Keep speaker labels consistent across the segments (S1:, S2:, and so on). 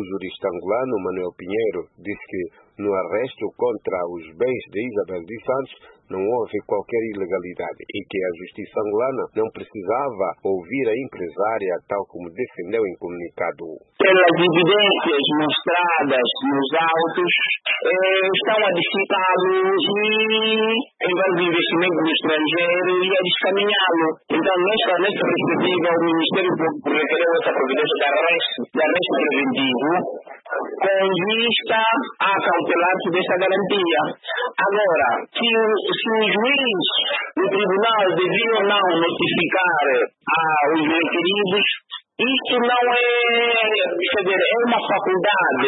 S1: jurista angolano Manuel Pinheiro diz que no arresto contra os bens de Isabel dos Santos não houve qualquer ilegalidade e que a justiça angolana não precisava ouvir a empresária, tal como defendeu em comunicado.
S2: Pelas evidências mostradas nos autos, estão a dificá-lo e envolve investimento no estrangeiro e a descaminhá-lo. Então, nesta perspectiva, o Ministério Público requereu essa providência de arresto preventivo com vista a cautelar-se desta garantia. Agora, se o juiz, o tribunal devia ou não notificar aos requeridos, isto não é uma faculdade,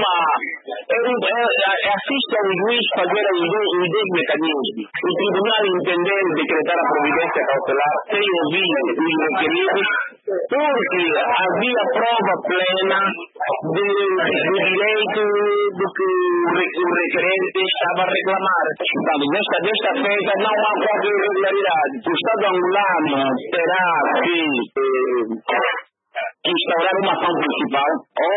S2: assiste ao juiz fazer os dois mecanismos. O tribunal entender decretar a providência cautelar sem ouvir os requeridos, porque havia prova plena do direito do que o requerente estava a reclamar. Então, desta feita não há qualquer irregularidade. O Estado angolano terá que instaurar uma ação principal,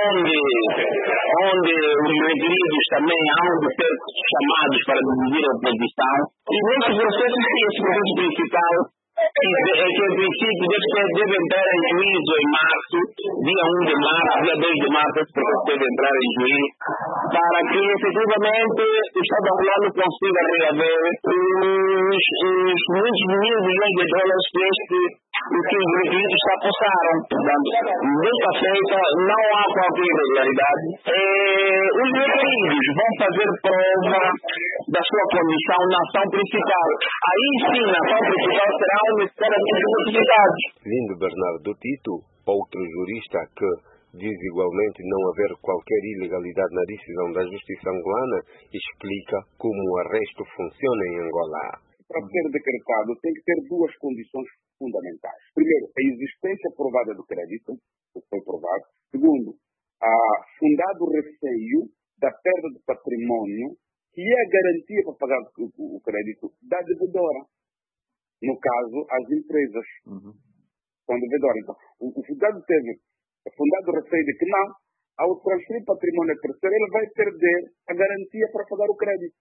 S2: onde os requeridos também hão de ser chamados para dividir a oposição. E nesse processo, esse processo principal, que em princípio deve entrar em juízo em março, dia 1 de março, dia 2 de março, esse processo deve entrar em juízo, para que efetivamente o Estado angolano consiga reaver os muitos milhões de dólares que os requeridos já passaram. Portanto, desta feita não há qualquer irregularidade. Os requeridos vão fazer prova da sua condição na ação principal. Aí sim, na ação principal serão necessariamente notificados.
S1: Lindo Bernardo Tito, outro jurista que diz igualmente não haver qualquer ilegalidade na decisão da justiça angolana, explica como o arresto funciona em Angola.
S3: Para ser decretado, tem que ter duas condições fundamentais. Primeiro, a existência provada do crédito, o que foi provado. Segundo, fundado receio da perda do patrimônio, que é a garantia para pagar o crédito da devedora. No caso, as empresas. São devedoras. Então, o fundado teve fundado receio de que não, ao transferir patrimônio a terceiro, ele vai perder a garantia para pagar o crédito.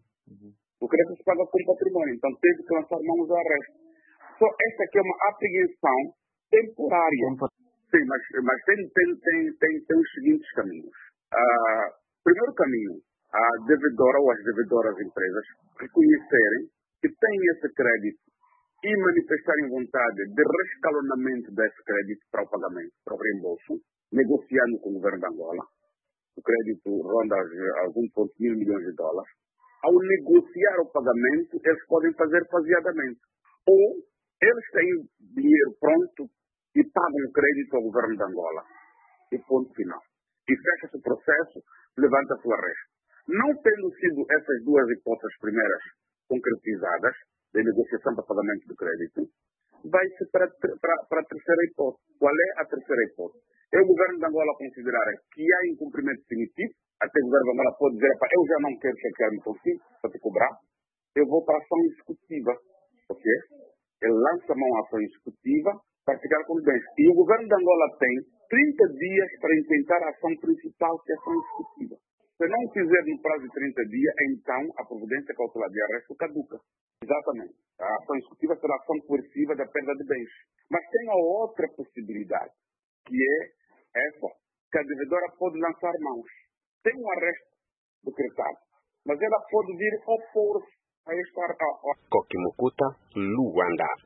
S3: O crédito se paga com patrimônio, então teve que lançar mãos ao arresto. Só esta aqui é uma apreensão temporária. Sim, mas tem os seguintes caminhos. Primeiro caminho, a devedora ou as devedoras empresas reconhecerem que têm esse crédito e manifestarem vontade de rescalonamento desse crédito para o pagamento, para o reembolso, negociando com o governo de Angola. O crédito ronda alguns mil milhões de dólares. Ao negociar o pagamento, eles podem fazer faseadamente. Ou eles têm dinheiro pronto e pagam o crédito ao governo de Angola. E ponto final. E fecha-se o processo, levanta-se o arresto. Não tendo sido essas duas hipóteses primeiras concretizadas, de negociação para pagamento do crédito, vai-se para a terceira hipótese. Qual é a terceira hipótese? É o governo de Angola considerar que há incumprimento definitivo, até o governo de Angola pode dizer, eu já não quero chatear-me consigo para te cobrar, eu vou para a ação executiva. Ok? Ele lança a mão à ação executiva para ficar com os bens. E o governo de Angola tem 30 dias para intentar a ação principal, que é a ação executiva. Se não fizer no prazo de 30 dias, então a providência cautelar de arresto caduca. Exatamente. A ação executiva será a ação coerciva da perda de bens. Mas tem a outra possibilidade, que é essa, que a devedora pode lançar mãos. Tem um arresto decretado, mas ela pode vir opor-se a esta...
S1: Kokimukuta, Luanda.